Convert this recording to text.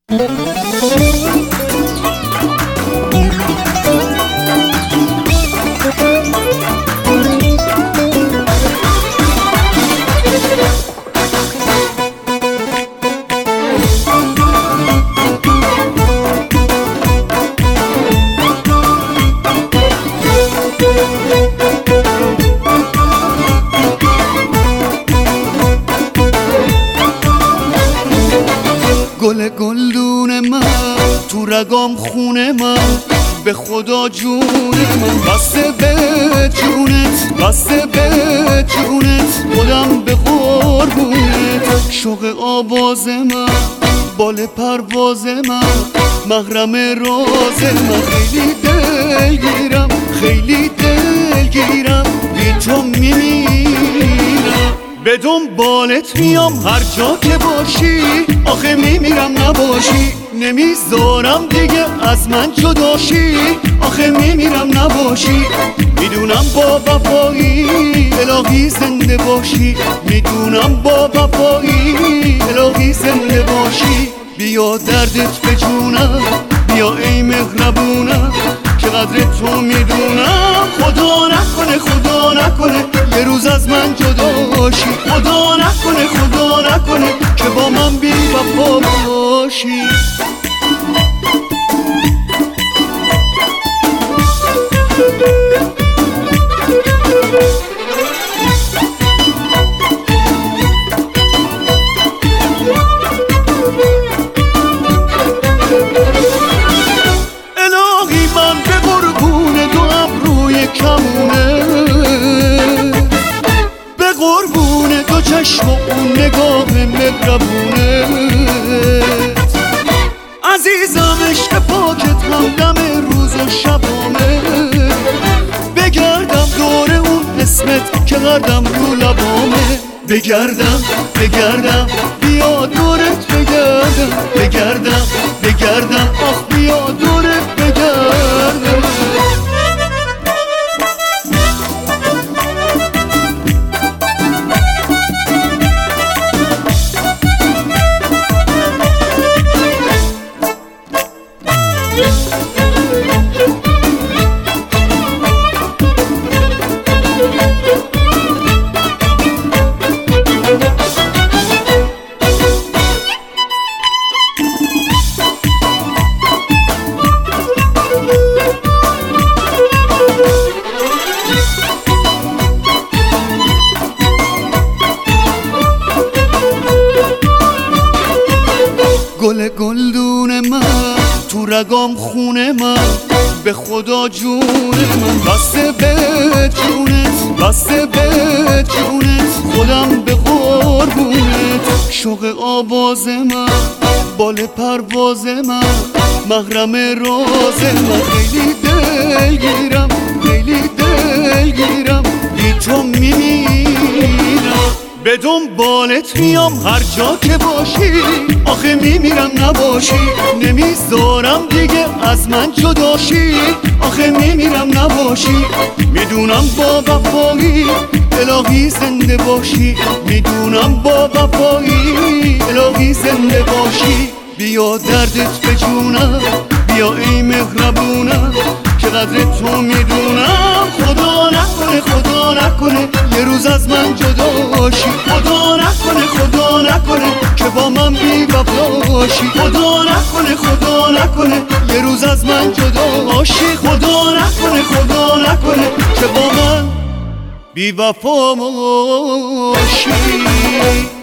گل گلدون من تو رگام خونه من، به خدا جون من بسته به جونت، بسته به جونت، خودم به قربونت. شوق آواز من، بال پرواز من، محرم راز من، خیلی دلگیرم، خیلی دلگیرم، بی تو میمیرم. به دنبالت میام هر جا که باشی، آخه میمیرم نباشی، نمیذارم دیگه از من جداشی، آخه میمیرم نباشی. میدونم با وفایی الهی زنده باشی، میدونم با وفایی الهی زنده باشی. بیا دردت به جونم، بیا ای مهربونم، که قدر تو میدونم. خدا نکنه، خدا نکنه یه روز از من جداشی، خدا نکنه، خدا نکنه که با من بی وفا باشی. الهی من به قربون دو ابروی کمونه، به قربون دو چشم و اون نگاه مهربونه. عزیزم عشق پاکت همدم روز و شبامه، بگردم دور اون اسمت که قدم رو لبامه. بگردم بگردم بیا دورت بگردم، بگردم بگردم آخ بیا دورت بگردم. گل گلدون من تو رگام خونه من، به خدا جون من بسته به جونت، بسته به جونت، خودم به قربونت. شوق آواز من، بال پرواز من، محرم راز من، خیلی دلگیرم، خیلی دلگیرم، بی تو میمیرم. به دنبالت میام هر جا که باشی، آخه میمیرم نباشی، نمیذارم دیگه از من جداشی، آخه میمیرم نباشی. میدونم با وفایی الهی زنده باشی، میدونم با وفایی الهی زنده باشی. بیا دردت به جونم، بیا ای مهربونم، که قدر تو میدونم. خدا نکنه، خدا نکنه یه روز از من جداشی، خدا نکنه، خدا نکنه که با من بی وفاشی، خدا نکنه، خدا نکنه یه روز از من جداشی، خدا نکنه، خدا نکنه که با من بی وفا باشی.